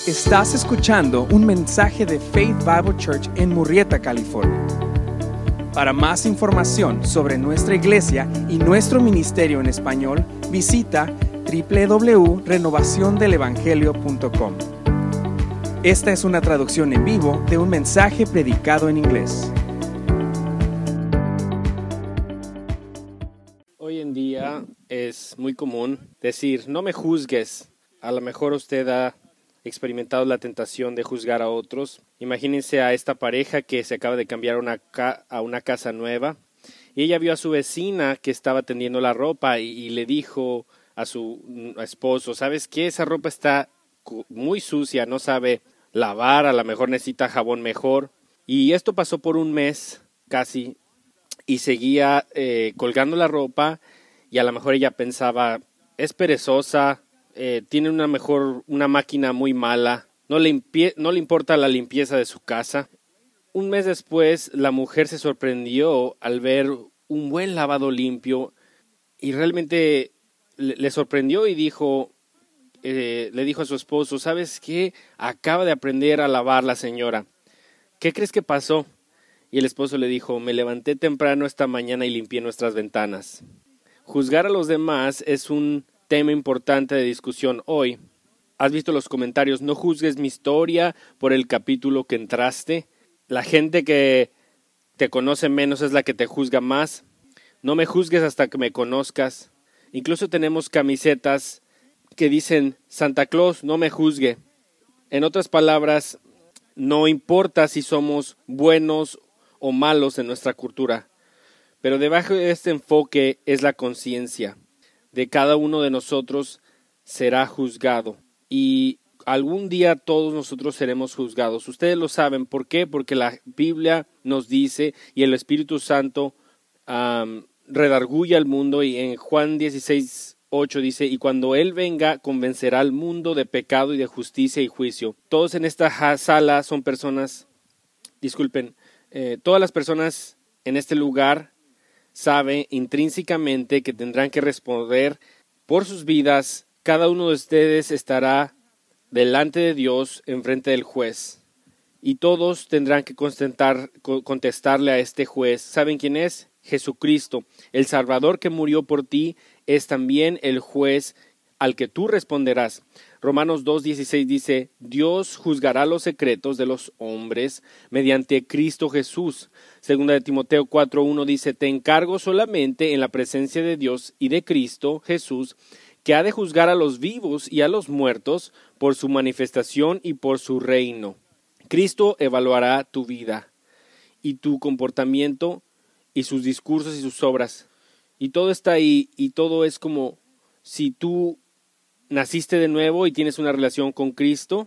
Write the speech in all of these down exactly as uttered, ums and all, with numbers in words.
Estás escuchando un mensaje de Faith Bible Church en Murrieta, California. Para más información sobre nuestra iglesia y nuestro ministerio en español, visita doble u doble u doble u punto renovación del evangelio punto com. Esta es una traducción en vivo de un mensaje predicado en inglés. Hoy en día es muy común decir, no me juzgues. A lo mejor usted ha experimentado la tentación de juzgar a otros. Imagínense a esta pareja que se acaba de cambiar una ca- a una casa nueva y ella vio a su vecina que estaba tendiendo la ropa y, y le dijo a su esposo, ¿sabes qué? Esa ropa está muy sucia, no sabe lavar, a lo mejor necesita jabón mejor. Y esto pasó por un mes casi y seguía eh, colgando la ropa y a lo mejor ella pensaba, es perezosa, Eh, tiene una mejor una máquina muy mala, no le, impie, no le importa la limpieza de su casa. Un mes después la mujer se sorprendió al ver un buen lavado limpio y realmente le, le sorprendió y dijo eh, le dijo a su esposo, ¿sabes qué? Acaba de aprender a lavar la señora. ¿Qué crees que pasó? Y el esposo le dijo, me levanté temprano esta mañana y limpié nuestras ventanas. Juzgar a los demás es un tema importante de discusión hoy. ¿Has visto los comentarios? No juzgues mi historia por el capítulo que entraste. La gente que te conoce menos es la que te juzga más. No me juzgues hasta que me conozcas. Incluso tenemos camisetas que dicen Santa Claus, no me juzgue. En otras palabras, no importa si somos buenos o malos en nuestra cultura, pero debajo de este enfoque es la conciencia de cada uno de nosotros será juzgado y algún día todos nosotros seremos juzgados. Ustedes lo saben, ¿por qué? Porque la Biblia nos dice y el Espíritu Santo um, redarguye al mundo y en Juan dieciséis ocho dice, y cuando Él venga convencerá al mundo de pecado y de justicia y juicio. Todos en esta sala son personas, disculpen, eh, todas las personas en este lugar sabe intrínsecamente que tendrán que responder por sus vidas. Cada uno de ustedes estará delante de Dios en frente del juez y todos tendrán que contestar, contestarle a este juez. ¿Saben quién es? Jesucristo, el Salvador que murió por ti, es también el juez al que tú responderás. Romanos dos dieciséis dice, Dios juzgará los secretos de los hombres mediante Cristo Jesús. Segunda de Timoteo cuatro uno dice, te encargo solamente en la presencia de Dios y de Cristo Jesús, que ha de juzgar a los vivos y a los muertos por su manifestación y por su reino. Cristo evaluará tu vida y tu comportamiento y sus discursos y sus obras. Y todo está ahí y todo es como si tú naciste de nuevo y tienes una relación con Cristo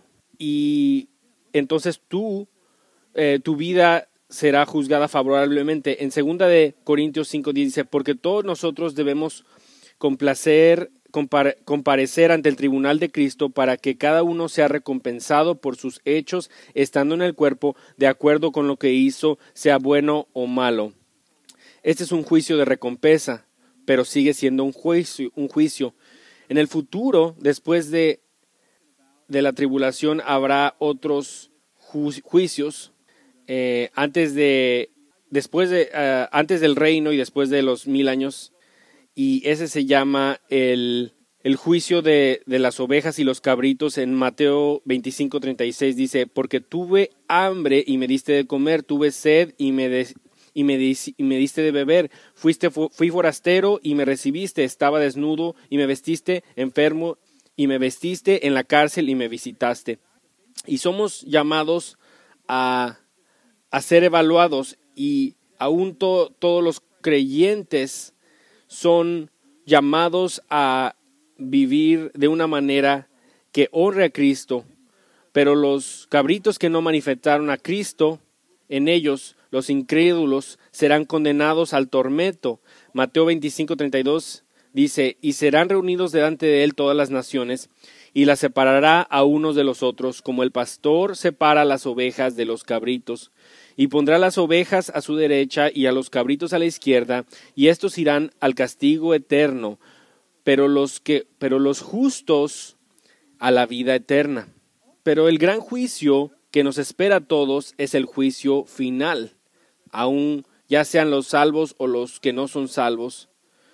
y entonces tú, eh, tu vida será juzgada favorablemente. En segunda de Corintios cinco dice, porque todos nosotros debemos complacer, compare, comparecer ante el tribunal de Cristo para que cada uno sea recompensado por sus hechos estando en el cuerpo de acuerdo con lo que hizo, sea bueno o malo. Este es un juicio de recompensa, pero sigue siendo un juicio, un juicio. En el futuro, después de, de la tribulación, habrá otros ju- juicios eh, antes de, después de, uh, antes del reino y después de los mil años, y ese se llama el, el juicio de, de las ovejas y los cabritos. En Mateo veinticinco treinta y seis dice, porque tuve hambre y me diste de comer, tuve sed y me des, Y me, di, y me diste de beber, Fuiste, fui forastero y me recibiste, estaba desnudo y me vestiste, enfermo y me vestiste, en la cárcel y me visitaste. Y somos llamados a, a ser evaluados y aún to, todos los creyentes son llamados a vivir de una manera que honre a Cristo, pero los cabritos que no manifestaron a Cristo, en ellos los incrédulos serán condenados al tormento. Mateo veinticinco treinta y dos dice, y serán reunidos delante de él todas las naciones, y las separará a unos de los otros, como el pastor separa las ovejas de los cabritos. Y pondrá las ovejas a su derecha y a los cabritos a la izquierda, y estos irán al castigo eterno, pero los que, pero los justos a la vida eterna. Pero el gran juicio que nos espera a todos es el juicio final, aun ya sean los salvos o los que no son salvos.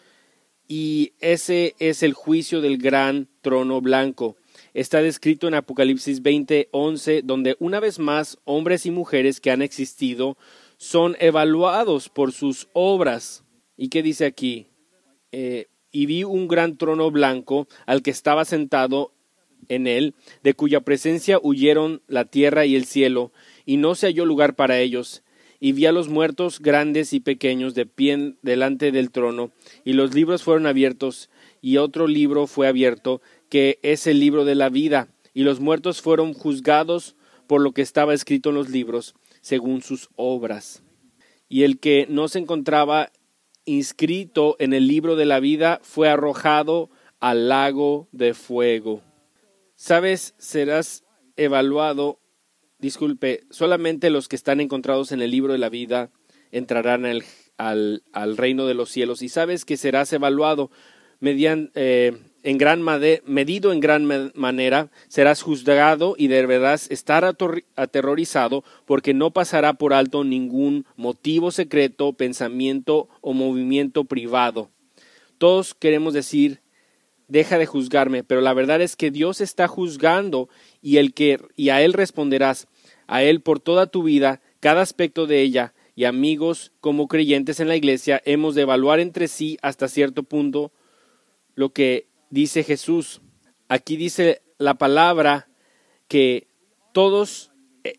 Y ese es el juicio del gran trono blanco. Está descrito en Apocalipsis veinte once, donde una vez más hombres y mujeres que han existido son evaluados por sus obras. ¿Y qué dice aquí? Eh, y vi un gran trono blanco al que estaba sentado en él, de cuya presencia huyeron la tierra y el cielo, y no se halló lugar para ellos. Y vi a los muertos grandes y pequeños de pie delante del trono, y los libros fueron abiertos, y otro libro fue abierto, que es el libro de la vida, y los muertos fueron juzgados por lo que estaba escrito en los libros, según sus obras. Y el que no se encontraba inscrito en el libro de la vida fue arrojado al lago de fuego. ¿Sabes? Serás evaluado, disculpe, solamente los que están encontrados en el libro de la vida entrarán al, al, al reino de los cielos. Y sabes que serás evaluado mediante, eh, en gran made, medido en gran me, manera, serás juzgado y deberás estar ator, aterrorizado porque no pasará por alto ningún motivo secreto, pensamiento o movimiento privado. Todos queremos decir, deja de juzgarme, pero la verdad es que Dios está juzgando y, el que, y a Él responderás, a Él por toda tu vida, cada aspecto de ella, y amigos como creyentes en la iglesia hemos de evaluar entre sí hasta cierto punto lo que dice Jesús. Aquí dice la palabra que todos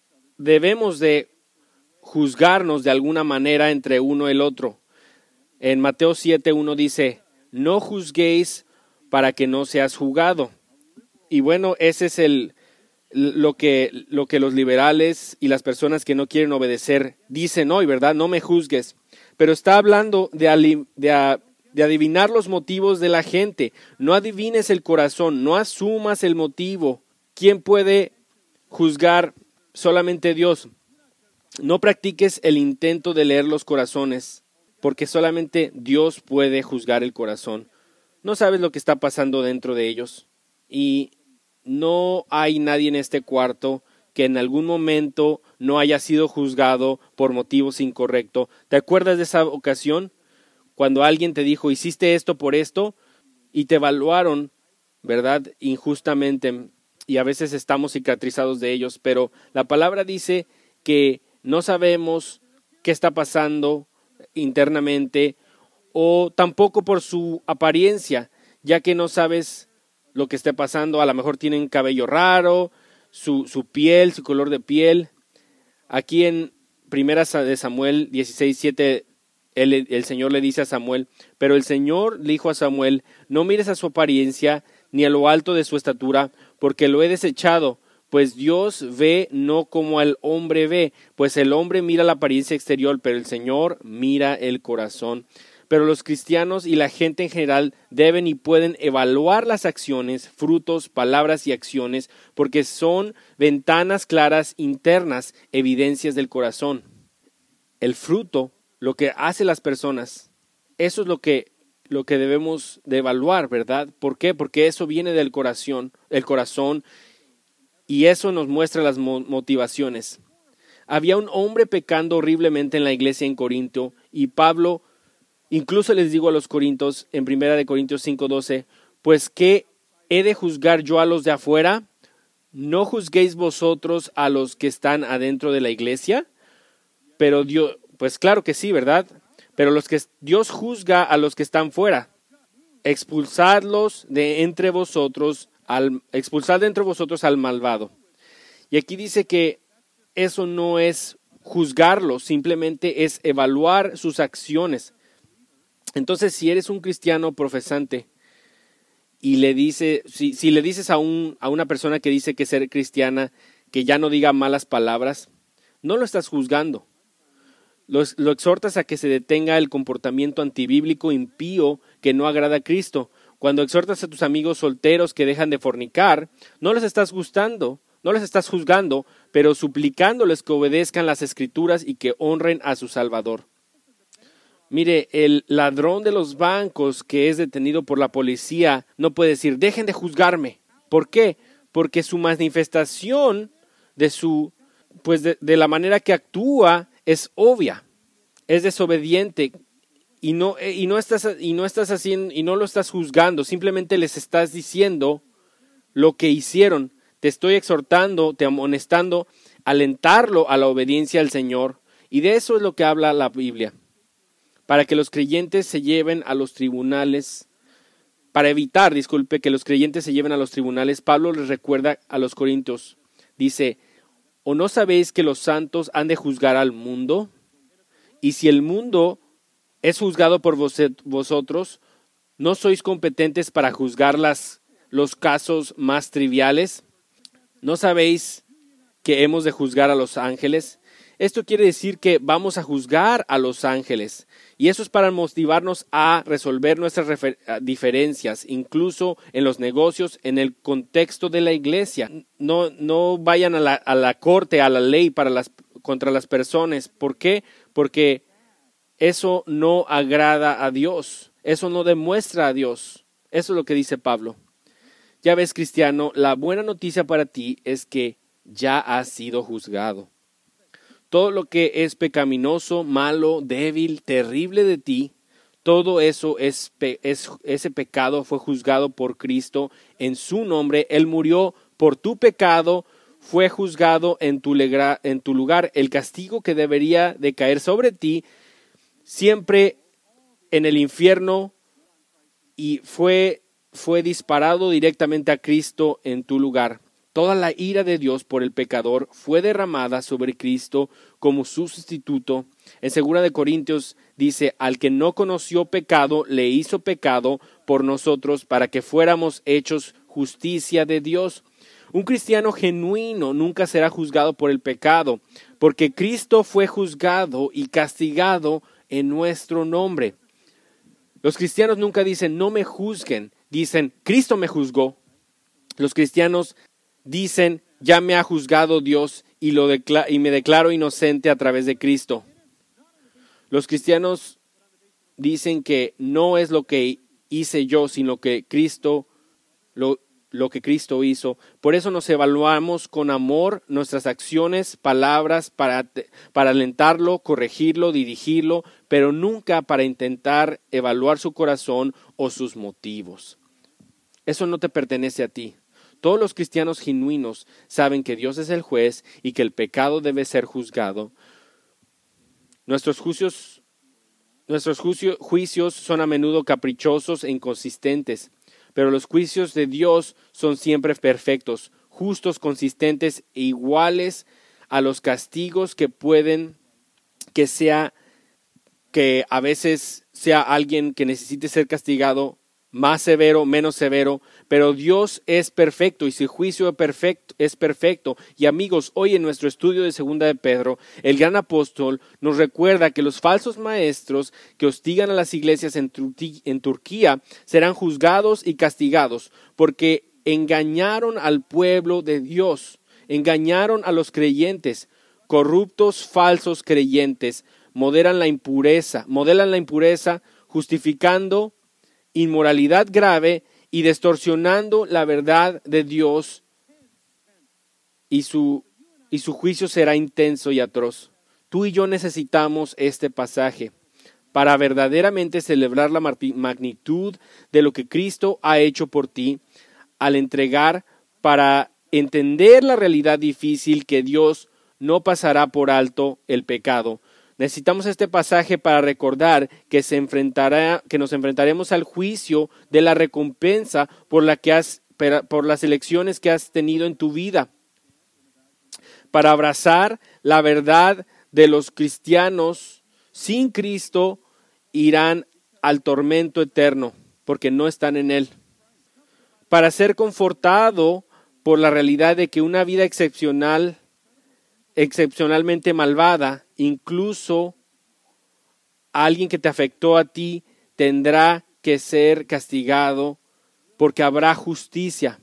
debemos de juzgarnos de alguna manera entre uno y el otro. En Mateo siete uno dice, no juzguéis para que no seas juzgado. Y bueno, ese es el lo que, lo que los liberales y las personas que no quieren obedecer dicen hoy, ¿verdad? No me juzgues. Pero está hablando de, de, de adivinar los motivos de la gente. No adivines el corazón, no asumas el motivo. ¿Quién puede juzgar? Solamente Dios. No practiques el intento de leer los corazones, porque solamente Dios puede juzgar el corazón. No sabes lo que está pasando dentro de ellos. Y no hay nadie en este cuarto que en algún momento no haya sido juzgado por motivos incorrectos. ¿Te acuerdas de esa ocasión? Cuando alguien te dijo, hiciste esto por esto, y te evaluaron, ¿verdad? Injustamente, y a veces estamos cicatrizados de ellos, pero la palabra dice que no sabemos qué está pasando internamente, o tampoco por su apariencia, ya que no sabes lo que esté pasando. A lo mejor tienen cabello raro, su, su piel, su color de piel. Aquí en Primera de Samuel dieciséis siete, el, el Señor le dice a Samuel, pero el Señor le dijo a Samuel, no mires a su apariencia, ni a lo alto de su estatura, porque lo he desechado, pues Dios ve no como el hombre ve, pues el hombre mira la apariencia exterior, pero el Señor mira el corazón. Pero los cristianos y la gente en general deben y pueden evaluar las acciones, frutos, palabras y acciones, porque son ventanas claras internas, evidencias del corazón. El fruto, lo que hacen las personas, eso es lo que, lo que debemos de evaluar, ¿verdad? ¿Por qué? Porque eso viene del corazón, el corazón, y eso nos muestra las motivaciones. Había un hombre pecando horriblemente en la iglesia en Corinto, y Pablo incluso les digo a los corintios, en Primera de Corintios cinco doce, pues ¿qué he de juzgar yo a los de afuera? ¿No juzguéis vosotros a los que están adentro de la iglesia? Pero Dios, pues claro que sí, ¿verdad? Pero los que Dios juzga a los que están fuera. Expulsadlos de entre vosotros, al, expulsad de entre vosotros al malvado. Y aquí dice que eso no es juzgarlos, simplemente es evaluar sus acciones. Entonces, si eres un cristiano profesante y le dice, si, si le dices a, un, a una persona que dice que ser cristiana, que ya no diga malas palabras, no lo estás juzgando. Lo, lo exhortas a que se detenga el comportamiento antibíblico impío que no agrada a Cristo. Cuando exhortas a tus amigos solteros que dejan de fornicar, no les estás gustando, no les estás juzgando, pero suplicándoles que obedezcan las Escrituras y que honren a su Salvador. Mire, el ladrón de los bancos que es detenido por la policía no puede decir, dejen de juzgarme. ¿Por qué? porque su manifestación de su, pues de, de la manera que actúa es obvia, es desobediente y no, y no estás, y no estás haciendo, y no lo estás juzgando, simplemente les estás diciendo lo que hicieron. Te estoy exhortando, te amonestando, alentarlo a la obediencia al Señor, y de eso es lo que habla la Biblia, para que los creyentes se lleven a los tribunales. Para evitar, disculpe, que los creyentes se lleven a los tribunales, Pablo les recuerda a los corintios. Dice, ¿o no sabéis que los santos han de juzgar al mundo? Y si el mundo es juzgado por vos, vosotros, ¿no sois competentes para juzgar las, los casos más triviales? ¿No sabéis que hemos de juzgar a los ángeles? Esto quiere decir que vamos a juzgar a los ángeles. Y eso es para motivarnos a resolver nuestras refer- diferencias, incluso en los negocios, en el contexto de la iglesia. No, no vayan a la, a la corte, a la ley para las, contra las personas. ¿Por qué? Porque eso no agrada a Dios. Eso no demuestra a Dios. Eso es lo que dice Pablo. Ya ves, cristiano, la buena noticia para ti es que ya has sido juzgado. Todo lo que es pecaminoso, malo, débil, terrible de ti, todo eso es, es ese pecado fue juzgado por Cristo en su nombre. Él murió por tu pecado, fue juzgado en tu, legra, en tu lugar. El castigo que debería de caer sobre ti, siempre en el infierno, y fue, fue disparado directamente a Cristo en tu lugar. Toda la ira de Dios por el pecador fue derramada sobre Cristo como su sustituto. En segunda de Corintios dice, al que no conoció pecado, le hizo pecado por nosotros para que fuéramos hechos justicia de Dios. Un cristiano genuino nunca será juzgado por el pecado, porque Cristo fue juzgado y castigado en nuestro nombre. Los cristianos nunca dicen, no me juzguen, dicen, Cristo me juzgó. Los cristianos dicen, ya me ha juzgado Dios y, lo decla- y me declaro inocente a través de Cristo. Los cristianos dicen que no es lo que hice yo, sino que Cristo, lo, lo que Cristo hizo. Por eso nos evaluamos con amor nuestras acciones, palabras, para, para alentarlo, corregirlo, dirigirlo, pero nunca para intentar evaluar su corazón o sus motivos. Eso no te pertenece a ti. Todos los cristianos genuinos saben que Dios es el juez y que el pecado debe ser juzgado. Nuestros juicios, nuestros juicio, juicios son a menudo caprichosos e inconsistentes, pero los juicios de Dios son siempre perfectos, justos, consistentes e iguales a los castigos que pueden, que sea, que a veces sea alguien que necesite ser castigado, más severo, menos severo, pero Dios es perfecto y su juicio es perfecto, es perfecto. Y amigos, hoy en nuestro estudio de Segunda de Pedro, el gran apóstol nos recuerda que los falsos maestros que hostigan a las iglesias en, Turquía, en Turquía serán juzgados y castigados porque engañaron al pueblo de Dios, engañaron a los creyentes, corruptos falsos creyentes, modelan la impureza, modelan la impureza justificando inmoralidad grave y distorsionando la verdad de Dios, y su, y su juicio será intenso y atroz. Tú y yo necesitamos este pasaje para verdaderamente celebrar la magnitud de lo que Cristo ha hecho por ti al entregar, para entender la realidad difícil que Dios no pasará por alto el pecado. Necesitamos este pasaje para recordar que, se enfrentará, que nos enfrentaremos al juicio de la recompensa por, la que has, por las elecciones que has tenido en tu vida. Para abrazar la verdad de los cristianos sin Cristo irán al tormento eterno porque no están en Él. Para ser confortado por la realidad de que una vida excepcional, excepcionalmente malvada, incluso alguien que te afectó a ti, tendrá que ser castigado porque habrá justicia.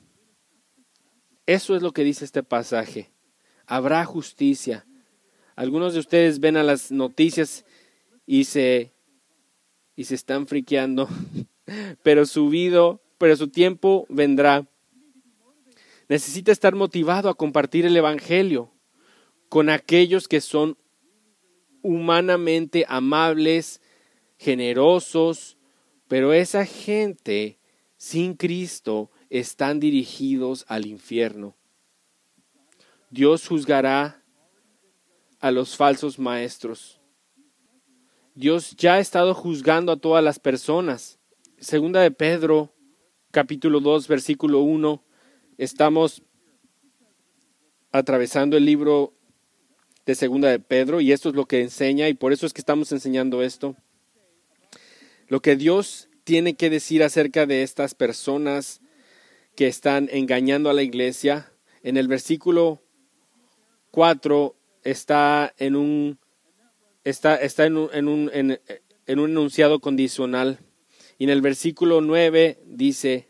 Eso es lo que dice este pasaje. Habrá justicia. Algunos de ustedes ven a las noticias y se, y se están friqueando, pero su vida, pero su tiempo vendrá. necesita estar motivado a compartir el evangelio con aquellos que son humanamente amables, generosos, pero esa gente sin Cristo están dirigidos al infierno. Dios juzgará a los falsos maestros. Dios ya ha estado juzgando a todas las personas. Segunda de Pedro, capítulo dos, versículo uno. Estamos atravesando el libro de Segunda de Pedro y esto es lo que enseña y por eso es que estamos enseñando esto. Lo que Dios tiene que decir acerca de estas personas que están engañando a la iglesia. En el versículo cuatro está en un está, está en un, en un, en, en un enunciado condicional. Y en el versículo nueve dice,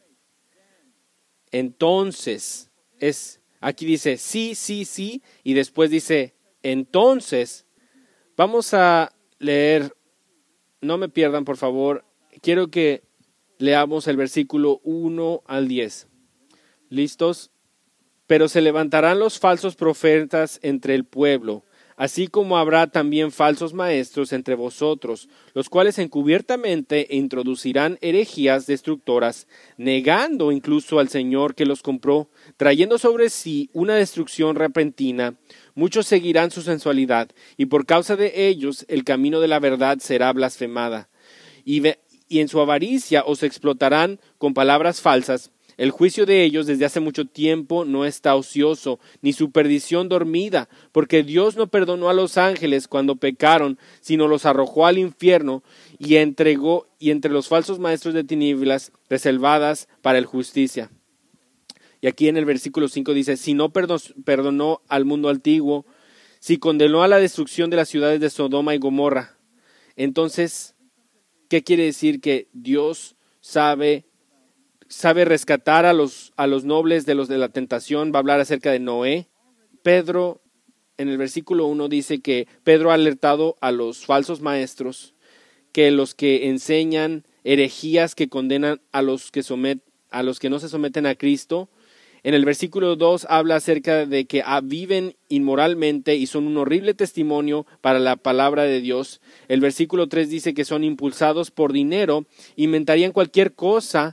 entonces, es, aquí dice sí, sí, sí, y después dice, entonces, vamos a leer, no me pierdan por favor, quiero que leamos el versículo uno al diez. ¿Listos? Pero se levantarán los falsos profetas entre el pueblo, así como habrá también falsos maestros entre vosotros, los cuales encubiertamente introducirán herejías destructoras, negando incluso al Señor que los compró, trayendo sobre sí una destrucción repentina. Muchos seguirán su sensualidad, y por causa de ellos el camino de la verdad será blasfemada. Y, ve, y en su avaricia os explotarán con palabras falsas. El juicio de ellos desde hace mucho tiempo no está ocioso, ni su perdición dormida, porque Dios no perdonó a los ángeles cuando pecaron, sino los arrojó al infierno y entregó y entre los falsos maestros de tinieblas reservadas para el justicia. Y aquí en el versículo cinco dice, si no perdonó al mundo antiguo, si condenó a la destrucción de las ciudades de Sodoma y Gomorra, entonces, ¿qué quiere decir? Que Dios sabe sabe rescatar a los, a los nobles de los de la tentación. Va a hablar acerca de Noé. Pedro, en el versículo uno, dice que Pedro ha alertado a los falsos maestros, que los que enseñan herejías que condenan a los que, somet, a los que no se someten a Cristo. En el versículo dos habla acerca de que viven inmoralmente y son un horrible testimonio para la palabra de Dios. El versículo tres dice que son impulsados por dinero, inventarían cualquier cosa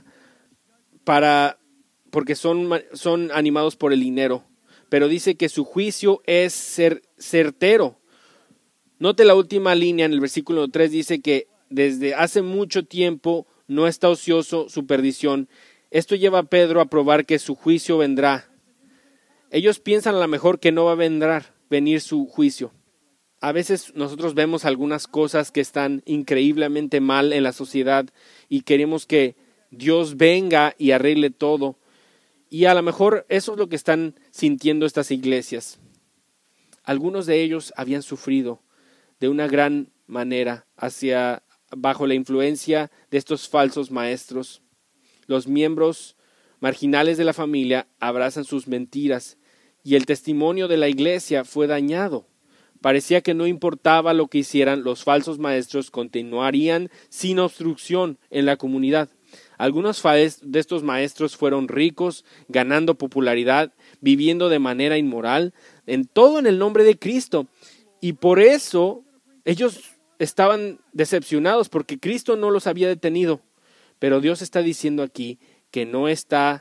para porque son, son animados por el dinero, pero dice que su juicio es cer, certero. Note la última línea en el versículo tres, dice que desde hace mucho tiempo no está ocioso su perdición. Esto lleva a Pedro a probar que su juicio vendrá. Ellos piensan a lo mejor que no va a vendrá, venir su juicio. A veces nosotros vemos algunas cosas que están increíblemente mal en la sociedad y queremos que Dios venga y arregle todo. Y a lo mejor eso es lo que están sintiendo estas iglesias. Algunos de ellos habían sufrido de una gran manera hacia, bajo la influencia de estos falsos maestros. Los miembros marginales de la familia abrazan sus mentiras y el testimonio de la iglesia fue dañado. Parecía que no importaba lo que hicieran, los falsos maestros continuarían sin obstrucción en la comunidad. Algunos de estos maestros fueron ricos, ganando popularidad, viviendo de manera inmoral, en todo en el nombre de Cristo. Y por eso ellos estaban decepcionados, porque Cristo no los había detenido. Pero Dios está diciendo aquí que no está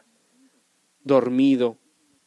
dormido.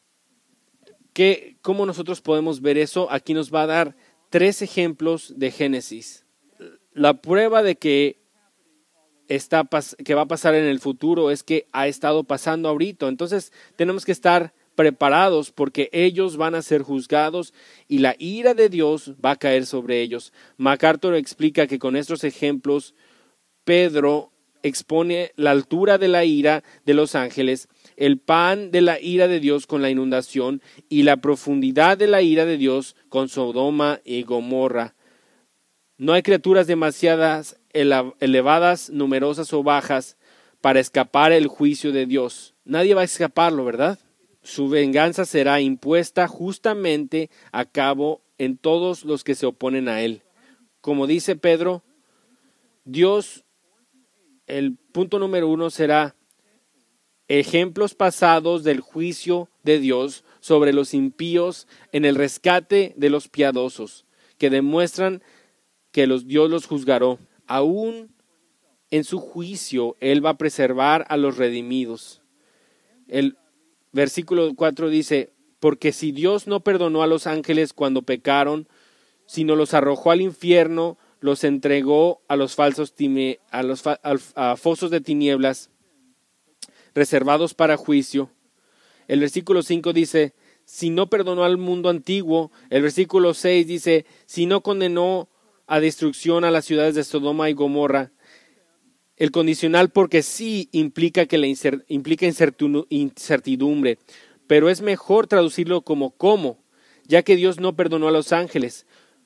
¿Qué, ¿Cómo nosotros podemos ver eso? Aquí nos va a dar tres ejemplos de Génesis. La prueba de que Está, que va a pasar en el futuro es que ha estado pasando ahorita. Entonces tenemos que estar preparados porque ellos van a ser juzgados y la ira de Dios va a caer sobre ellos. MacArthur explica que con estos ejemplos Pedro expone la altura de la ira de los ángeles, el pan de la ira de Dios con la inundación y la profundidad de la ira de Dios con Sodoma y Gomorra. No hay criaturas demasiadas elevadas, numerosas o bajas para escapar el juicio de Dios. Nadie va a escaparlo, ¿verdad? Su venganza será impuesta justamente a cabo en todos los que se oponen a él. Como dice Pedro, Dios, el punto número uno será ejemplos pasados del juicio de Dios sobre los impíos en el rescate de los piadosos, que demuestran que los, Dios los juzgará. Aún en su juicio, Él va a preservar a los redimidos. El versículo cuatro dice, porque si Dios no perdonó a los ángeles cuando pecaron, sino los arrojó al infierno, los entregó a los falsos time, a los fa, a, a fosos de tinieblas, reservados para juicio. El versículo cinco dice, si no perdonó al mundo antiguo. El versículo seis dice, si no condenó a destrucción a las ciudades de Sodoma y Gomorra. El condicional porque sí implica que la incer, implica incertidumbre, pero es mejor traducirlo como cómo, ya que Dios no perdonó a los ángeles.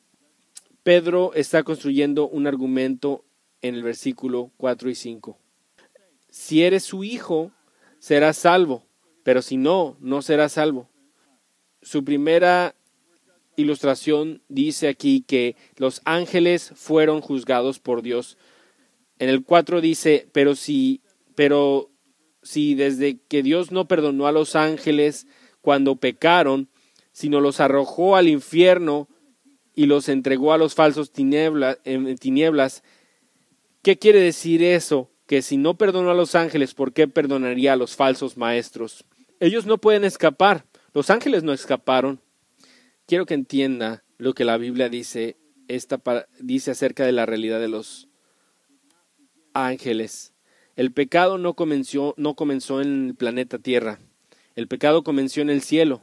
Pedro está construyendo un argumento en el versículo cuatro y cinco. Si eres su hijo, serás salvo, pero si no, no serás salvo. Su primera ilustración dice aquí que los ángeles fueron juzgados por Dios. En el cuatro dice, pero si, pero si desde que Dios no perdonó a los ángeles cuando pecaron, sino los arrojó al infierno y los entregó a los falsos tinieblas, eh, tinieblas, ¿qué quiere decir eso? Que si no perdonó a los ángeles, ¿por qué perdonaría a los falsos maestros? Ellos no pueden escapar. Los ángeles no escaparon. Quiero que entienda lo que la Biblia dice, esta, dice acerca de la realidad de los ángeles. El pecado no comenzó, no comenzó en el planeta Tierra. El pecado comenzó en el cielo.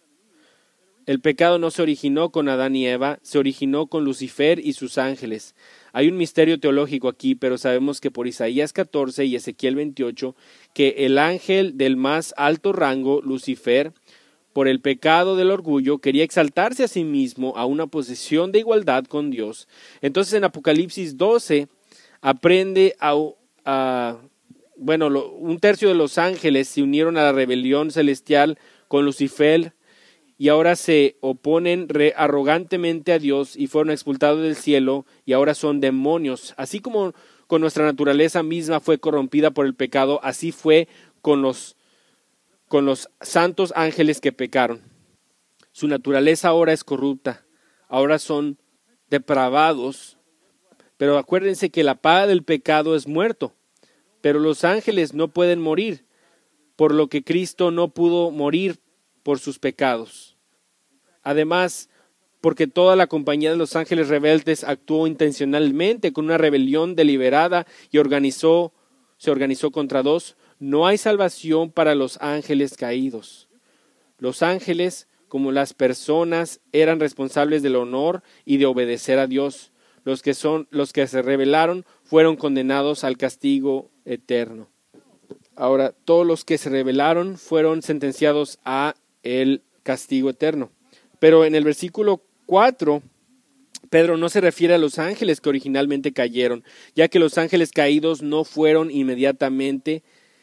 El pecado no se originó con Adán y Eva, se originó con Lucifer y sus ángeles. Hay un misterio teológico aquí, pero sabemos que por Isaías catorce y Ezequiel veintiocho, que el ángel del más alto rango, Lucifer, por el pecado del orgullo, quería exaltarse a sí mismo a una posición de igualdad con Dios. Entonces en Apocalipsis doce, aprende a, a bueno, lo, un tercio de los ángeles se unieron a la rebelión celestial con Lucifer, y ahora se oponen re, arrogantemente a Dios y fueron expulsados del cielo y ahora son demonios. Así como con nuestra naturaleza misma fue corrompida por el pecado, así fue con los, con los santos ángeles que pecaron. Su naturaleza ahora es corrupta, ahora son depravados, pero acuérdense que la paga del pecado es muerto, pero los ángeles no pueden morir, por lo que Cristo no pudo morir por sus pecados. Además, porque toda la compañía de los ángeles rebeldes actuó intencionalmente con una rebelión deliberada y organizó, se organizó contra Dios, no hay salvación para los ángeles caídos. Los ángeles, como las personas, eran responsables del honor y de obedecer a Dios. Los que son, los que se rebelaron fueron condenados al castigo eterno. Ahora, todos los que se rebelaron fueron sentenciados a el castigo eterno. Pero en el versículo cuatro, Pedro no se refiere a los ángeles que originalmente cayeron, ya que los ángeles caídos no fueron inmediatamente,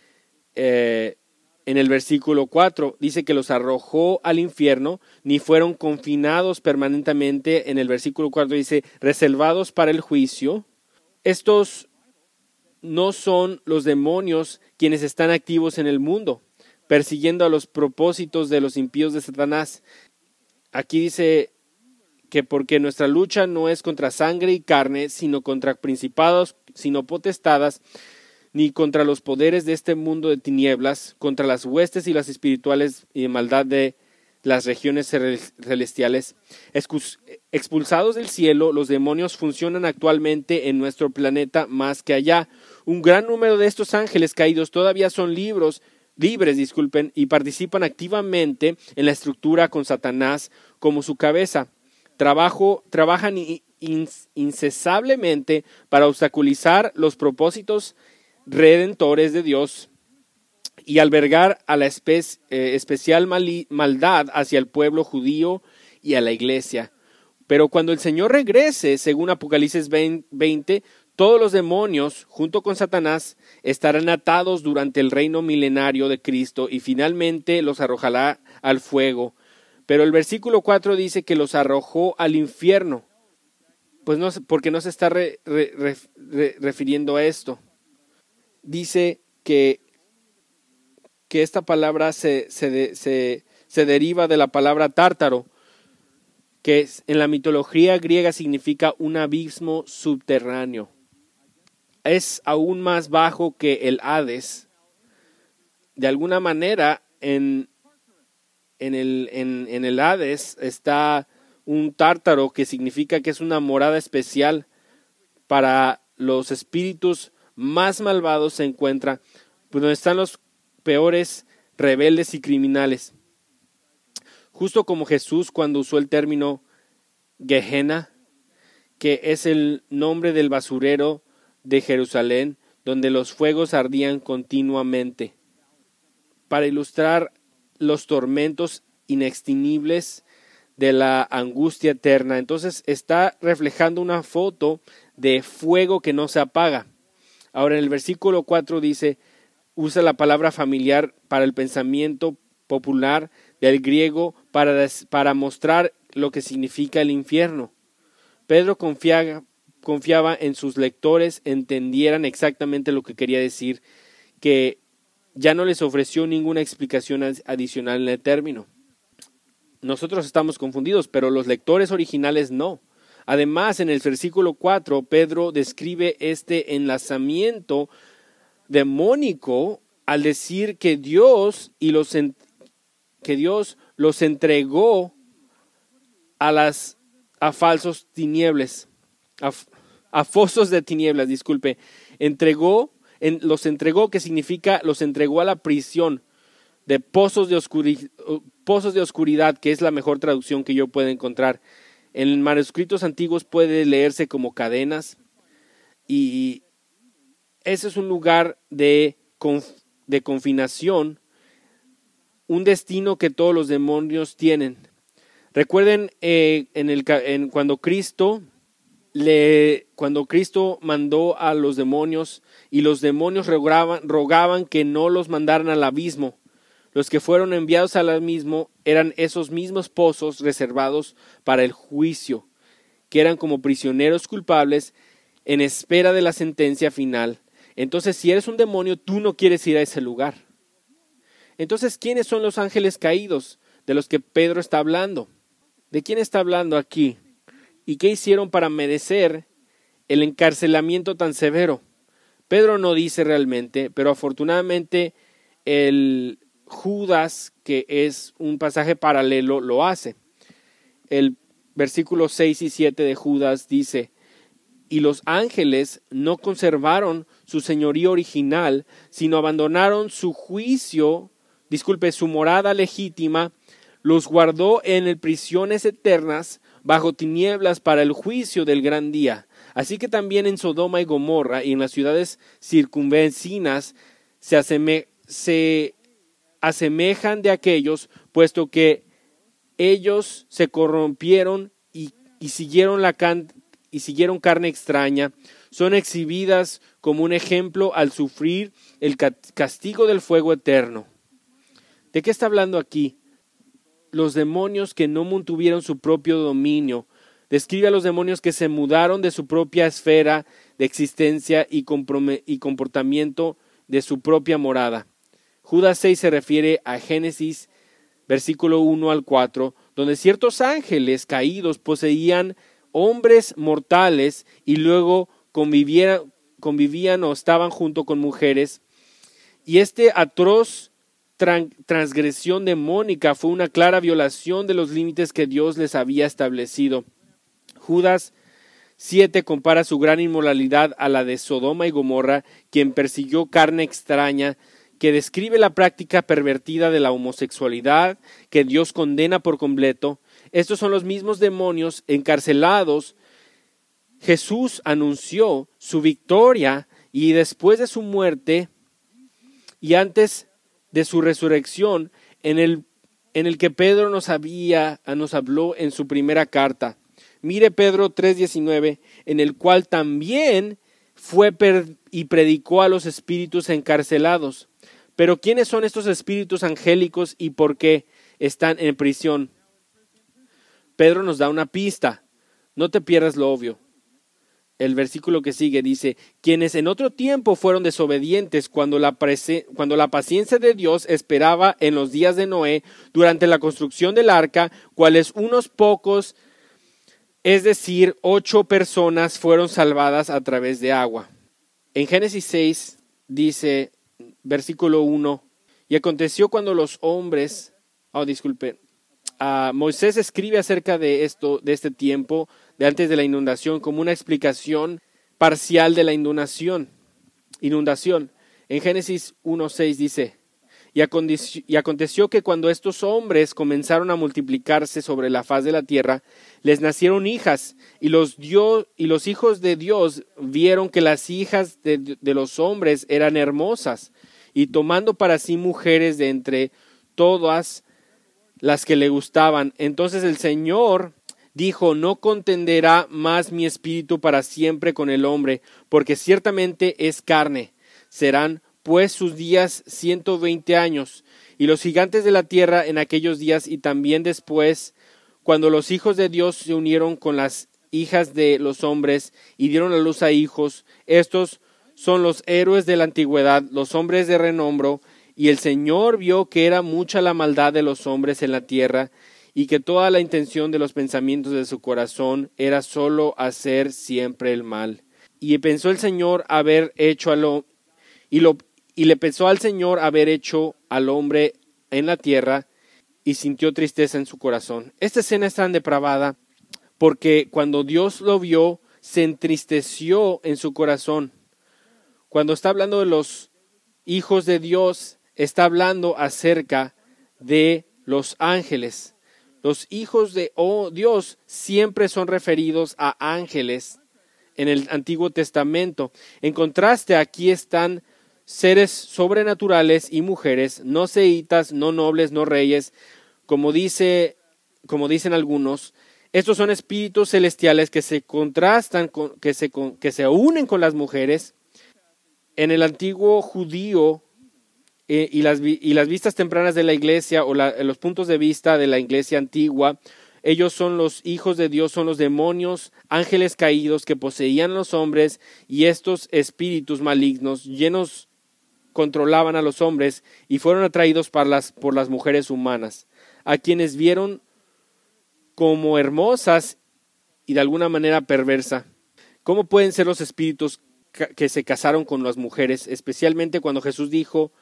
eh, en el versículo cuatro, dice que los arrojó al infierno, ni fueron confinados permanentemente. En el versículo cuatro dice, reservados para el juicio. Estos no son los demonios quienes están activos en el mundo, persiguiendo a los propósitos de los impíos de Satanás. Aquí dice que porque nuestra lucha no es contra sangre y carne, sino contra principados, sino potestadas, ni contra los poderes de este mundo de tinieblas, contra las huestes y las espirituales y de maldad de las regiones celestiales. Expulsados del cielo, los demonios funcionan actualmente en nuestro planeta más que allá. Un gran número de estos ángeles caídos todavía son libres, libres, disculpen, y participan activamente en la estructura con Satanás como su cabeza. Trabajo, trabajan incesablemente para obstaculizar los propósitos redentores de Dios y albergar a la espe- eh, especial mal- maldad hacia el pueblo judío y a la iglesia. Pero cuando el Señor regrese, según Apocalipsis veinte, todos los demonios, junto con Satanás, estarán atados durante el reino milenario de Cristo y finalmente los arrojará al fuego. Pero el versículo cuatro dice que los arrojó al infierno. Pues no, porque no se está re, re, re, refiriendo a esto. Dice que que esta palabra se, se, de, se, se deriva de la palabra tártaro, que en la mitología griega significa un abismo subterráneo. Es aún más bajo que el Hades. De alguna manera, en, en, el, en, en el Hades está un tártaro, que significa que es una morada especial para los espíritus más malvados. Se encuentra donde están los peores rebeldes y criminales. Justo como Jesús cuando usó el término Gehenna, que es el nombre del basurero de Jerusalén, donde los fuegos ardían continuamente, para ilustrar los tormentos inextinguibles de la angustia eterna. Entonces está reflejando una foto de fuego que no se apaga. Ahora en el versículo cuatro dice, usa la palabra familiar para el pensamiento popular del griego para, para mostrar lo que significa el infierno. Pedro confiaba, confiaba en sus lectores entendieran exactamente lo que quería decir, que ya no les ofreció ninguna explicación adicional en el término. Nosotros estamos confundidos, pero los lectores originales no. Además, en el versículo cuatro, Pedro describe este enlazamiento demónico al decir que Dios y los que Dios los entregó a las a falsos tinieblas, a, a fosos de tinieblas, disculpe, entregó, en, los entregó, que significa los entregó a la prisión de pozos de oscuridad, pozos de oscuridad, que es la mejor traducción que yo puedo encontrar. En manuscritos antiguos puede leerse como cadenas, y ese es un lugar de, conf, de confinación, un destino que todos los demonios tienen. Recuerden eh, en el, en, cuando Cristo le, cuando Cristo mandó a los demonios, y los demonios rogaban, rogaban que no los mandaran al abismo. Los que fueron enviados al abismo eran esos mismos pozos reservados para el juicio, que eran como prisioneros culpables en espera de la sentencia final. Entonces, si eres un demonio, tú no quieres ir a ese lugar. Entonces, ¿quiénes son los ángeles caídos de los que Pedro está hablando? ¿De quién está hablando aquí? ¿Y qué hicieron para merecer el encarcelamiento tan severo? Pedro no dice realmente, pero afortunadamente el Judas, que es un pasaje paralelo, lo hace. El versículo seis y siete de Judas dice, y los ángeles no conservaron su señorío original, sino abandonaron su juicio, disculpe, su morada legítima, los guardó en prisiones eternas, bajo tinieblas para el juicio del gran día. Así que también en Sodoma y Gomorra y en las ciudades circunvecinas se, aseme, se asemejan de aquellos, puesto que ellos se corrompieron y, y, siguieron la can, y siguieron carne extraña. Son exhibidas como un ejemplo al sufrir el castigo del fuego eterno. ¿De qué está hablando aquí? Los demonios que no mantuvieron su propio dominio. Describe a los demonios que se mudaron de su propia esfera de existencia y, y comportamiento de su propia morada. Judas seis se refiere a Génesis, versículo uno al cuatro, donde ciertos ángeles caídos poseían hombres mortales y luego convivían, convivían o estaban junto con mujeres. Y este atroz transgresión demónica fue una clara violación de los límites que Dios les había establecido. Judas siete compara su gran inmoralidad a la de Sodoma y Gomorra, quien persiguió carne extraña, que describe la práctica pervertida de la homosexualidad que Dios condena por completo. Estos son los mismos demonios encarcelados. Jesús anunció su victoria, y después de su muerte y antes de su resurrección, en el, en el que Pedro nos, había, nos habló en su primera carta. Mire Pedro tres diecinueve, en el cual también fue per, y predicó a los espíritus encarcelados. Pero ¿quiénes son estos espíritus angélicos y por qué están en prisión? Pedro nos da una pista. No te pierdas lo obvio. el versículo que sigue dice, quienes en otro tiempo fueron desobedientes cuando la, prese- cuando la paciencia de Dios esperaba en los días de Noé durante la construcción del arca, cuales unos pocos, es decir, ocho personas fueron salvadas a través de agua. En Génesis seis dice, versículo uno, y aconteció cuando los hombres, oh disculpe, uh, Moisés escribe acerca de esto, de este tiempo, de antes de la inundación, como una explicación parcial de la inundación. inundación. En Génesis uno seis dice, y aconteció, y aconteció que cuando estos hombres comenzaron a multiplicarse sobre la faz de la tierra, les nacieron hijas, y los, Dios, y los hijos de Dios vieron que las hijas de, de los hombres eran hermosas, y tomando para sí mujeres de entre todas las que le gustaban, entonces el Señor dijo, no contenderá más mi espíritu para siempre con el hombre, porque ciertamente es carne. Serán pues sus días ciento veinte años. Y los gigantes de la tierra en aquellos días y también después, cuando los hijos de Dios se unieron con las hijas de los hombres y dieron a luz a hijos, estos son los héroes de la antigüedad, los hombres de renombre, y el Señor vio que era mucha la maldad de los hombres en la tierra, y que toda la intención de los pensamientos de su corazón era solo hacer siempre el mal. Y pensó el Señor haber hecho al hombre, y, lo, y le pensó al Señor haber hecho al hombre en la tierra, y sintió tristeza en su corazón. Esta escena es tan depravada, porque cuando Dios lo vio, se entristeció en su corazón. Cuando está hablando de los hijos de Dios, está hablando acerca de los ángeles. Los hijos de oh, Dios siempre son referidos a ángeles en el Antiguo Testamento. En contraste, aquí están seres sobrenaturales y mujeres, no seitas, no nobles, no reyes, como dice, como dicen algunos. Estos son espíritus celestiales que se contrastan, con, que, se, con, que se unen con las mujeres. En el antiguo judío, Eh, y, las, y las vistas tempranas de la iglesia o la, los puntos de vista de la iglesia antigua, ellos son los hijos de Dios, son los demonios, ángeles caídos que poseían a los hombres, y estos espíritus malignos llenos controlaban a los hombres y fueron atraídos por las, por las mujeres humanas, a quienes vieron como hermosas y de alguna manera perversa. ¿Cómo pueden ser los espíritus que se casaron con las mujeres? Especialmente cuando Jesús dijo,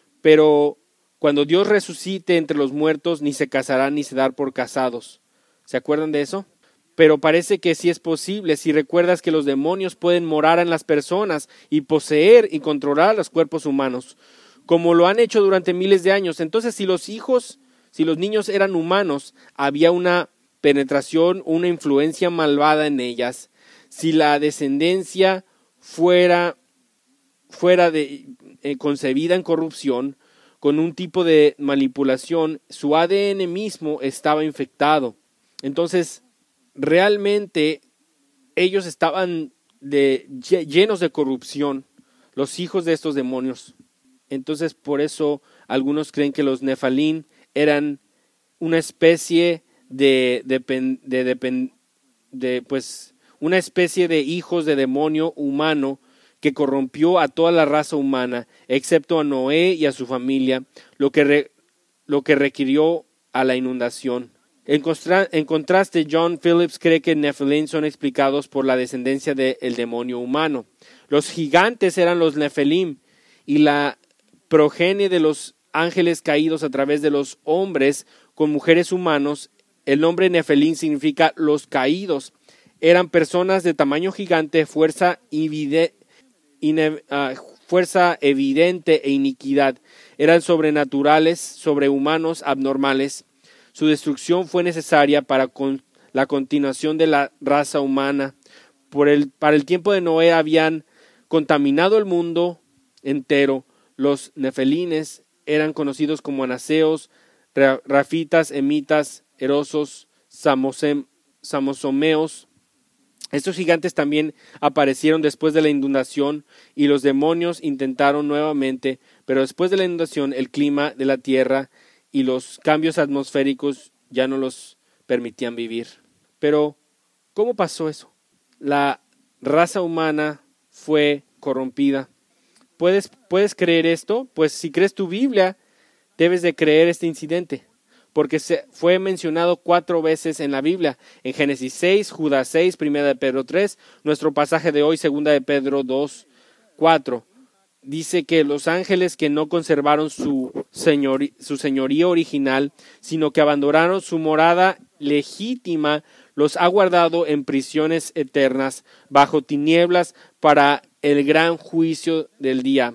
pero cuando Dios resucite entre los muertos, ni se casarán ni se darán por casados. ¿Se acuerdan de eso? Pero parece que sí es posible si recuerdas que los demonios pueden morar en las personas y poseer y controlar los cuerpos humanos, como lo han hecho durante miles de años. Entonces, si los hijos, si los niños eran humanos, había una penetración, una influencia malvada en ellas. Si la descendencia fuera, fuera de... Eh, concebida en corrupción, con un tipo de manipulación, su A D N mismo estaba infectado. Entonces, realmente ellos estaban de, llenos de corrupción, los hijos de estos demonios. Entonces, por eso algunos creen que los Nefalim eran una especie de, de, de, de, de pues, una especie de hijos de demonio humano que corrompió a toda la raza humana, excepto a Noé y a su familia, lo que, re, lo que requirió a la inundación. En, contra, en contraste, John Phillips cree que Nefilim son explicados por la descendencia del demonio humano. Los gigantes eran los Nefilim, y la progenie de los ángeles caídos a través de los hombres con mujeres humanos. El nombre Nefilim significa los caídos. Eran personas de tamaño gigante, fuerza evidente, Ine, uh, fuerza evidente e iniquidad. Eran sobrenaturales, sobrehumanos, abnormales. Su destrucción fue necesaria para con la continuación de la raza humana. Por el, para el tiempo de Noé habían contaminado el mundo entero. Los nefelines eran conocidos como anaseos, rafitas, emitas, erosos, samosem, samosomeos. Estos gigantes también aparecieron después de la inundación, y los demonios intentaron nuevamente, pero después de la inundación el clima de la tierra y los cambios atmosféricos ya no los permitían vivir. Pero, ¿cómo pasó eso? La raza humana fue corrompida. ¿Puedes, ¿Puedes creer esto? Pues si crees tu Biblia, debes de creer este incidente, porque se fue mencionado cuatro veces en la Biblia, en Génesis seis, Judas seis, Primera de Pedro tres, nuestro pasaje de hoy, Segunda de Pedro dos, cuatro. Dice que los ángeles que no conservaron su, señorí, su señorío original, sino que abandonaron su morada legítima, los ha guardado en prisiones eternas, bajo tinieblas, para el gran juicio del día.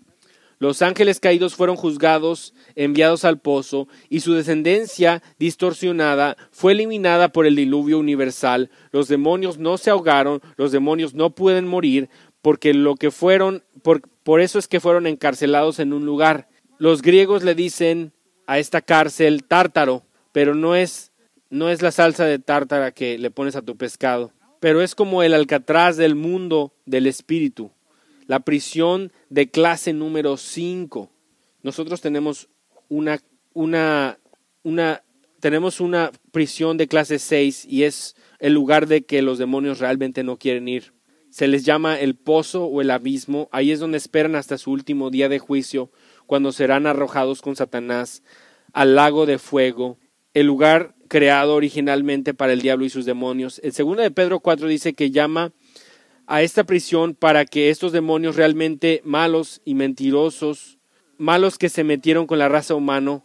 Los ángeles caídos fueron juzgados, enviados al pozo, y su descendencia distorsionada fue eliminada por el diluvio universal. Los demonios no se ahogaron, los demonios no pueden morir, porque lo que fueron, por, por eso es que fueron encarcelados en un lugar. Los griegos le dicen a esta cárcel tártaro, pero no es, no es la salsa de tártara que le pones a tu pescado, pero es como el Alcatraz del mundo del espíritu, la prisión de clase número cinco. Nosotros tenemos una, una, una, tenemos una prisión de clase seis y es el lugar de que los demonios realmente no quieren ir. Se les llama el pozo o el abismo. Ahí es donde esperan hasta su último día de juicio, cuando serán arrojados con Satanás al lago de fuego, el lugar creado originalmente para el diablo y sus demonios. El segundo de Pedro cuatro dice que llama a esta prisión para que estos demonios realmente malos y mentirosos, malos que se metieron con la raza humana,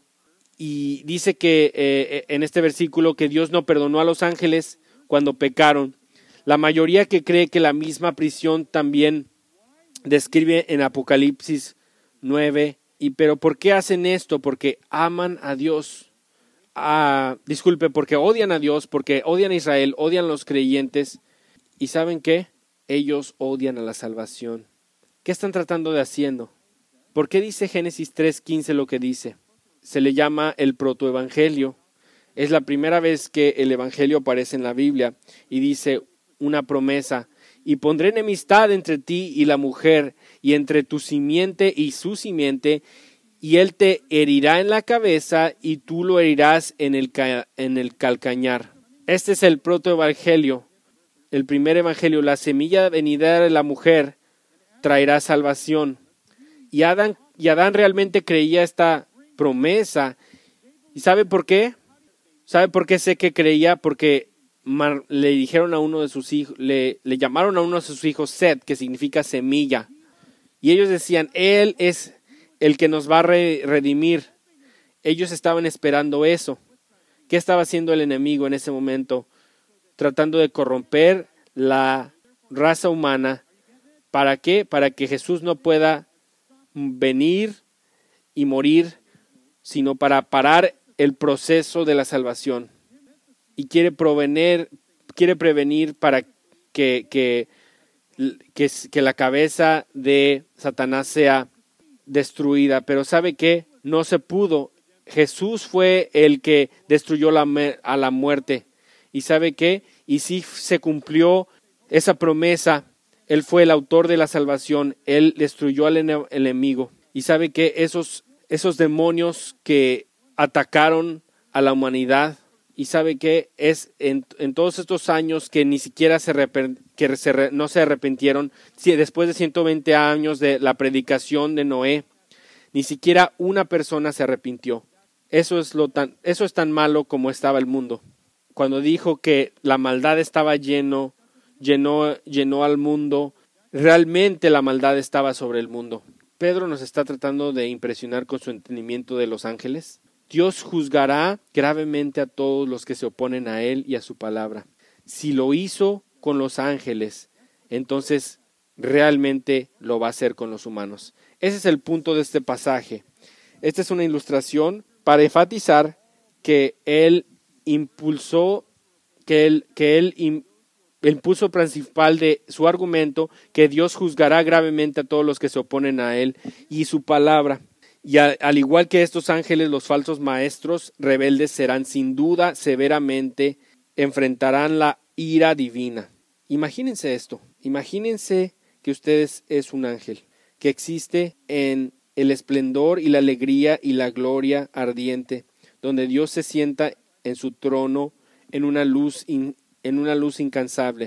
y dice que eh, en este versículo que Dios no perdonó a los ángeles cuando pecaron. La mayoría que cree que la misma prisión también describe en Apocalipsis nueve. Y pero ¿por qué hacen esto? Porque aman a Dios. Ah, disculpe, porque odian a Dios, porque odian a Israel, odian a los creyentes. ¿Y saben qué? Ellos odian a la salvación. ¿Qué están tratando de haciendo? ¿Por qué dice Génesis tres quince lo que dice? Se le llama el protoevangelio. Es la primera vez que el evangelio aparece en la Biblia y dice una promesa: y pondré enemistad entre ti y la mujer, y entre tu simiente y su simiente, y él te herirá en la cabeza, y tú lo herirás en el, ca- en el calcañar. Este es el protoevangelio, el primer evangelio. La semilla venidera de la mujer traerá salvación. Y Adán, y Adán realmente creía esta promesa. ¿Y sabe por qué? ¿Sabe por qué sé que creía? Porque Mar, le dijeron a uno de sus hijos, le, le llamaron a uno de sus hijos Set, que significa semilla. Y ellos decían, él es el que nos va a re, redimir. Ellos estaban esperando eso. ¿Qué estaba haciendo el enemigo en ese momento? Tratando de corromper la raza humana. ¿Para qué? Para que Jesús no pueda venir y morir, sino para parar el proceso de la salvación. Y quiere provenir, quiere prevenir para que, que, que, que la cabeza de Satanás sea destruida. Pero ¿sabe qué? No se pudo. Jesús fue el que destruyó la, a la muerte. ¿Y sabe qué? Y sí se cumplió esa promesa. Él fue el autor de la salvación. Él destruyó al enemigo. ¿Y sabe qué? Esos, esos demonios que atacaron a la humanidad, y sabe que es en, en todos estos años que ni siquiera se, que se no se arrepintieron, sí, después de ciento veinte años de la predicación de Noé, ni siquiera una persona se arrepintió. Eso es lo tan, eso es tan malo como estaba el mundo. Cuando dijo que la maldad estaba lleno, llenó, llenó al mundo, realmente la maldad estaba sobre el mundo. Pedro nos está tratando de impresionar con su entendimiento de los ángeles. Dios juzgará gravemente a todos los que se oponen a Él y a su palabra. Si lo hizo con los ángeles, entonces realmente lo va a hacer con los humanos. Ese es el punto de este pasaje. Esta es una ilustración para enfatizar que Él impulsó, que Él, que Él el impulso principal de su argumento, que Dios juzgará gravemente a todos los que se oponen a Él y su palabra. Y al, al igual que estos ángeles, los falsos maestros rebeldes serán sin duda severamente, enfrentarán la ira divina. Imagínense esto, imagínense que ustedes es un ángel, que existe en el esplendor y la alegría y la gloria ardiente, donde Dios se sienta en su trono en una luz, in, en una luz incansable.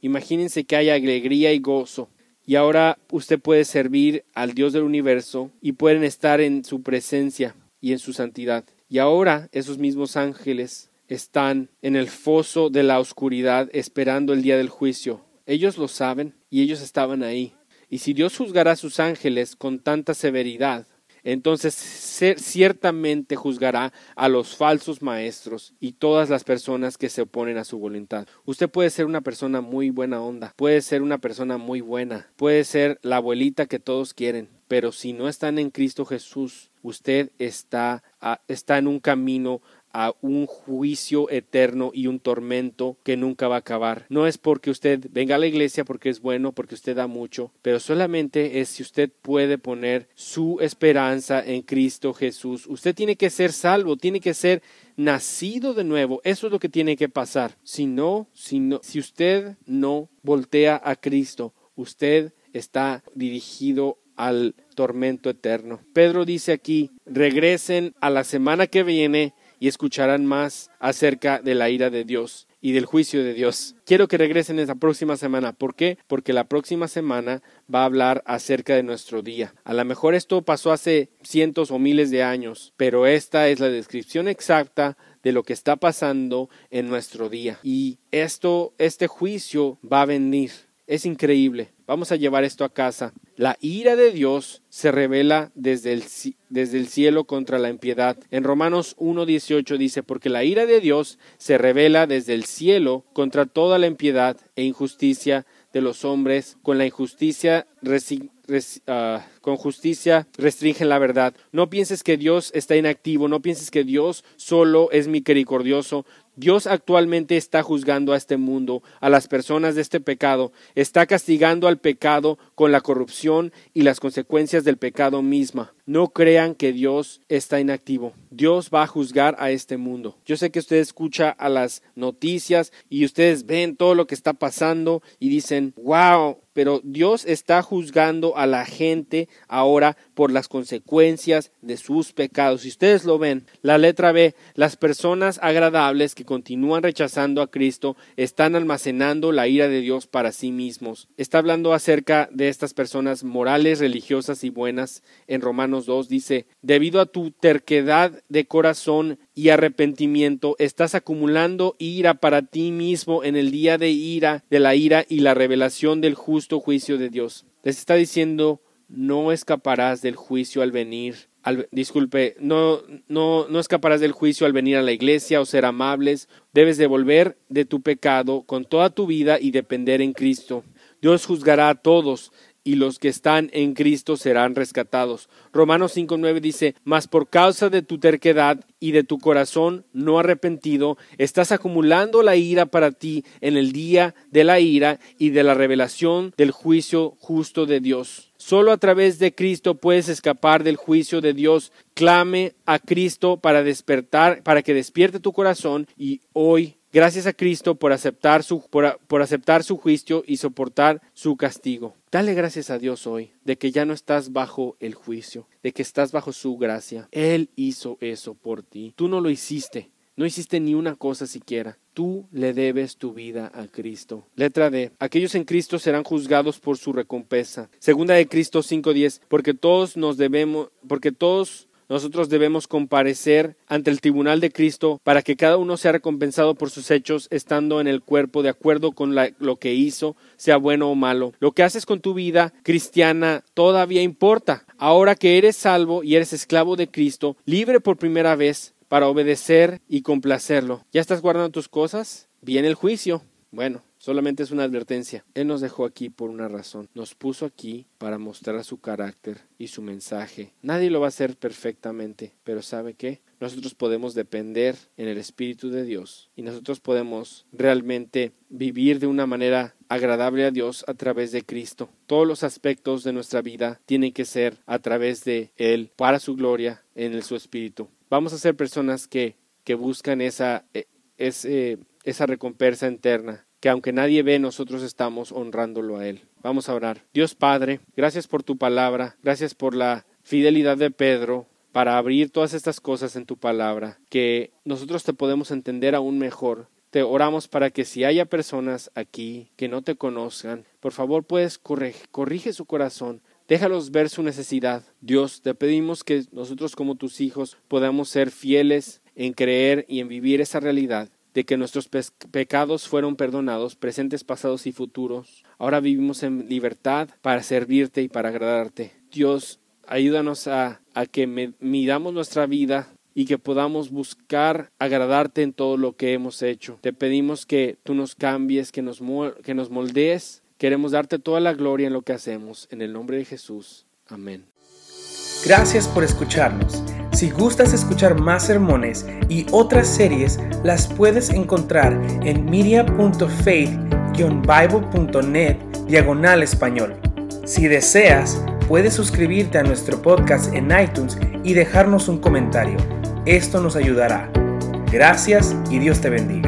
Imagínense que hay alegría y gozo. Y ahora usted puede servir al Dios del universo y pueden estar en su presencia y en su santidad. Y ahora esos mismos ángeles están en el foso de la oscuridad esperando el día del juicio. Ellos lo saben y ellos estaban ahí. Y si Dios juzgará a sus ángeles con tanta severidad, entonces ciertamente juzgará a los falsos maestros y todas las personas que se oponen a su voluntad. Usted puede ser una persona muy buena onda, puede ser una persona muy buena, puede ser la abuelita que todos quieren, pero si no están en Cristo Jesús, usted está, está en un camino a un juicio eterno y un tormento que nunca va a acabar. No es porque usted venga a la iglesia porque es bueno, porque usted da mucho, pero solamente es si usted puede poner su esperanza en Cristo Jesús. Usted tiene que ser salvo, tiene que ser nacido de nuevo. Eso es lo que tiene que pasar. Si no, si no, si usted no voltea a Cristo, usted está dirigido al tormento eterno. Pedro dice aquí, regresen a la semana que viene y escucharán más acerca de la ira de Dios y del juicio de Dios. Quiero que regresen esa próxima semana. ¿Por qué? Porque la próxima semana va a hablar acerca de nuestro día. A lo mejor esto pasó hace cientos o miles de años, pero esta es la descripción exacta de lo que está pasando en nuestro día. Y esto, este juicio va a venir. Es increíble. Vamos a llevar esto a casa. La ira de Dios se revela desde el, desde el cielo contra la impiedad. En Romanos uno dieciocho dice, porque la ira de Dios se revela desde el cielo contra toda la impiedad e injusticia de los hombres, con la injusticia resi, res, uh, con justicia restringen la verdad. No pienses que Dios está inactivo, no pienses que Dios solo es misericordioso. Dios actualmente está juzgando a este mundo, a las personas de este pecado, está castigando al pecado con la corrupción y las consecuencias del pecado misma. No crean que Dios está inactivo. Dios va a juzgar a este mundo. Yo sé que usted escucha a las noticias y ustedes ven todo lo que está pasando y dicen, wow, pero Dios está juzgando a la gente ahora por las consecuencias de sus pecados. Y ustedes lo ven. La letra B, las personas agradables que continúan rechazando a Cristo están almacenando la ira de Dios para sí mismos. Está hablando acerca de estas personas morales, religiosas y buenas. En Romanos dos dice, debido a tu terquedad de corazón y arrepentimiento, estás acumulando ira para ti mismo en el día de ira, de la ira y la revelación del justo juicio de Dios. Les está diciendo, no escaparás del juicio al venir. Al, disculpe, no, no, no escaparás del juicio al venir a la iglesia o ser amables. Debes devolver de tu pecado con toda tu vida y depender en Cristo. Dios juzgará a todos y los que están en Cristo serán rescatados. Romanos cinco nueve dice, mas por causa de tu terquedad y de tu corazón no arrepentido, estás acumulando la ira para ti en el día de la ira y de la revelación del juicio justo de Dios. Solo a través de Cristo puedes escapar del juicio de Dios. Clame a Cristo para despertar, para que despierte tu corazón y hoy, gracias a Cristo por aceptar su, por, por aceptar su juicio y soportar su castigo. Dale gracias a Dios hoy de que ya no estás bajo el juicio, de que estás bajo su gracia. Él hizo eso por ti. Tú no lo hiciste. No hiciste ni una cosa siquiera. Tú le debes tu vida a Cristo. Letra D. Aquellos en Cristo serán juzgados por su recompensa. Segunda de Cristo cinco diez. Porque todos nos debemos, porque todos nosotros debemos comparecer ante el tribunal de Cristo para que cada uno sea recompensado por sus hechos, estando en el cuerpo de acuerdo con la, lo que hizo, sea bueno o malo. Lo que haces con tu vida cristiana todavía importa. Ahora que eres salvo y eres esclavo de Cristo, libre por primera vez para obedecer y complacerlo. ¿Ya estás guardando tus cosas? Viene el juicio. Bueno, solamente es una advertencia. Él nos dejó aquí por una razón. Nos puso aquí para mostrar su carácter y su mensaje. Nadie lo va a hacer perfectamente, pero ¿sabe qué? Nosotros podemos depender en el Espíritu de Dios y nosotros podemos realmente vivir de una manera agradable a Dios a través de Cristo. Todos los aspectos de nuestra vida tienen que ser a través de Él, para su gloria, en el, su Espíritu. Vamos a ser personas que, que buscan esa, ese, esa recompensa eterna, que aunque nadie ve, nosotros estamos honrándolo a Él. Vamos a orar. Dios Padre, gracias por tu palabra, gracias por la fidelidad de Pedro para abrir todas estas cosas en tu palabra, que nosotros te podemos entender aún mejor, Te oramos para que si haya personas aquí que no te conozcan, por favor puedes corrige, corrige su corazón. Déjalos ver su necesidad. Dios, te pedimos que nosotros como tus hijos podamos ser fieles en creer y en vivir esa realidad de que nuestros pe- pecados fueron perdonados, presentes, pasados y futuros. Ahora vivimos en libertad para servirte y para agradarte. Dios, ayúdanos a, a que me, midamos nuestra vida y que podamos buscar agradarte en todo lo que hemos hecho. Te pedimos que tú nos cambies, que nos, que nos moldees. Queremos darte toda la gloria en lo que hacemos. En el nombre de Jesús. Amén. Gracias por escucharnos. Si gustas escuchar más sermones y otras series, las puedes encontrar en media punto faith guion bible punto net diagonal español. Si deseas, puedes suscribirte a nuestro podcast en iTunes y dejarnos un comentario. Esto nos ayudará. Gracias y Dios te bendiga.